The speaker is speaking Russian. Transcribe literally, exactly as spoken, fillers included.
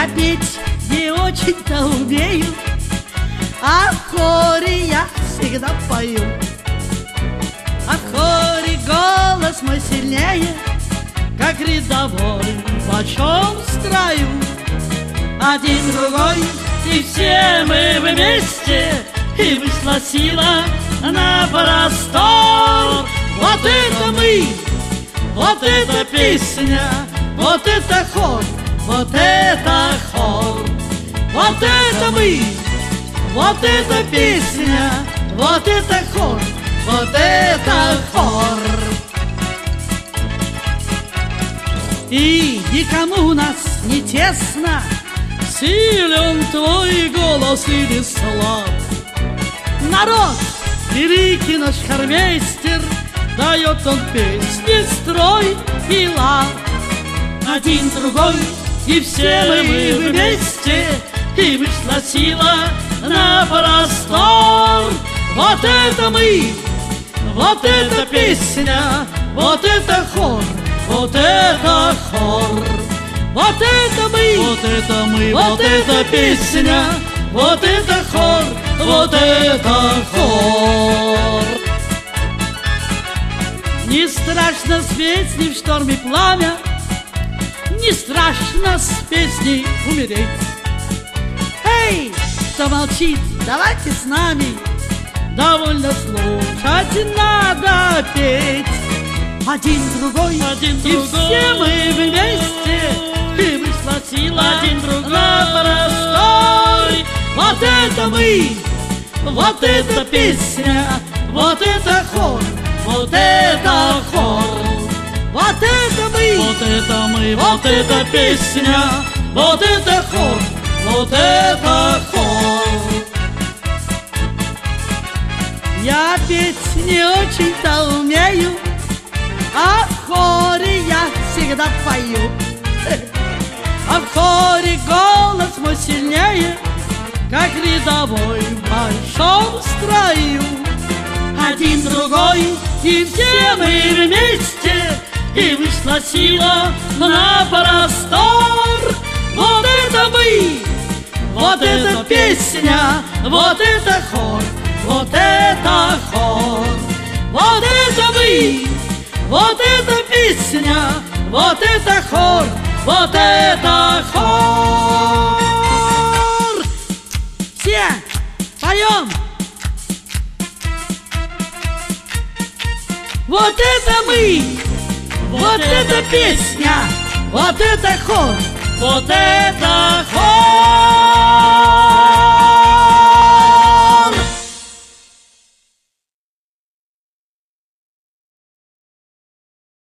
Я петь не очень-то умею, а в хоре я всегда пою. А в хоре голос мой сильнее, как рядовой в большом строю. Один, другой, и все мы вместе, и вышла сила на простор. Вот это мы, вот эта песня, вот это хор, вот это хор. Вот это мы, вот эта песня, вот это хор, вот это хор. И никому у нас не тесно, силен твой голос или слаб. Народ, великий наш хормейстер, дает он песни, строй и лад. Один, другой, и все мы вместе, и вышла сила на простор. Вот это мы, вот эта песня, вот это хор, вот это хор. Вот это мы, Вот это мы, вот эта песня, вот это хор, вот это хор. Не страшно с песней в шторме пламя, не страшно с песней умереть. Эй, кто молчит, давайте с нами, довольно слушать, надо петь. Один, другой, Один, и другой. все мы вместе, и вышла сила Один, другой. на простой. Вот это мы, вот эта песня, вот это хор, вот это хор. Вот это мы, Вот это мы, вот эта песня, вот это хор, вот это хор. Я петь не очень-то умею, а в хоре я всегда пою. А в хоре голос мой сильнее, как рядовой в большом строю. Один, другой, и все мы вместе, и вышла сила на простор. Вот это мы, вот эта песня, вот это хор, вот это хор. Вот это мы, вот эта песня, вот это хор, вот это хор. Все поем. Вот это мы, вот эта песня, вот это хор, Вот это